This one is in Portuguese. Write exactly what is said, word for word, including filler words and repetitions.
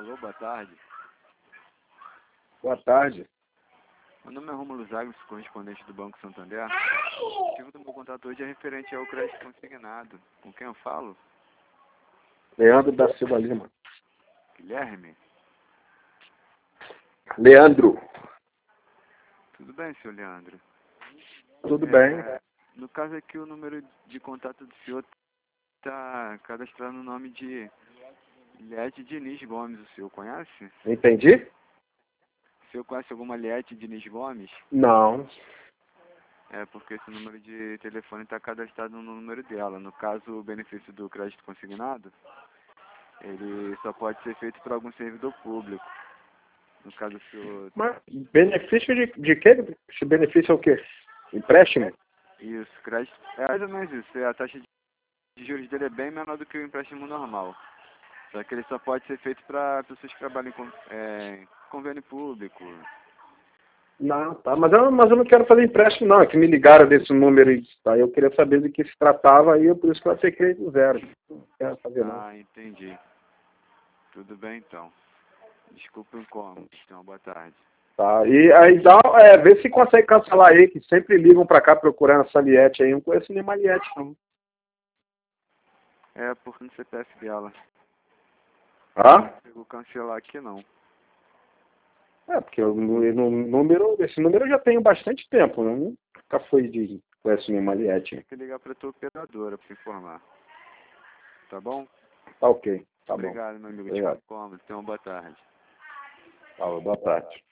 Alô, boa tarde. Boa tarde. Meu nome é Rômulo Zagos, correspondente do Banco Santander. O motivo do meu contato hoje é referente ao crédito consignado. Com quem eu falo? Leandro da Silva Lima. Guilherme? Leandro. Tudo bem, senhor Leandro? Tudo É, bem. No caso aqui, o número de contato do senhor está cadastrado no nome de Liette Diniz Gomes. O senhor conhece? Entendi? O senhor conhece alguma Liette Diniz Gomes? Não. É porque esse número de telefone está cadastrado no número dela. No caso, o benefício do crédito consignado, ele só pode ser feito por algum servidor público. No caso, o senhor... Mas benefício de, de quê? Esse benefício é o quê? Empréstimo? Isso, crédito... É mais ou menos isso. A taxa de juros dele é bem menor do que o empréstimo normal. Só que ele só pode ser feito para pessoas que trabalham com é, convênio público. Não, tá. Mas eu, mas eu não quero fazer empréstimo, não. É que me ligaram desse número aí. Tá? Eu queria saber do que se tratava aí, por isso que eu aceitei crédito zero. Não quero fazer, não. Ah, entendi. Tudo bem, então. Desculpa o incômodo. Então, boa tarde. Tá. E aí dá, é, vê se consegue cancelar aí, que sempre ligam pra cá procurando essa Liette aí. Eu não conheço nenhuma Liette, não. É, porque no C P F dela. Ah? Não consigo cancelar aqui, não. É, porque o nu- no número, esse número eu já tenho bastante tempo, né? Nunca foi de conheço nenhuma Liette. Tem que ligar para a tua operadora para informar. Tá bom? Tá ok, tá bom. Obrigado, meu amigo. Desculpa Obrigado. o incômodo. Tenha uma boa tarde. Tá, boa tarde.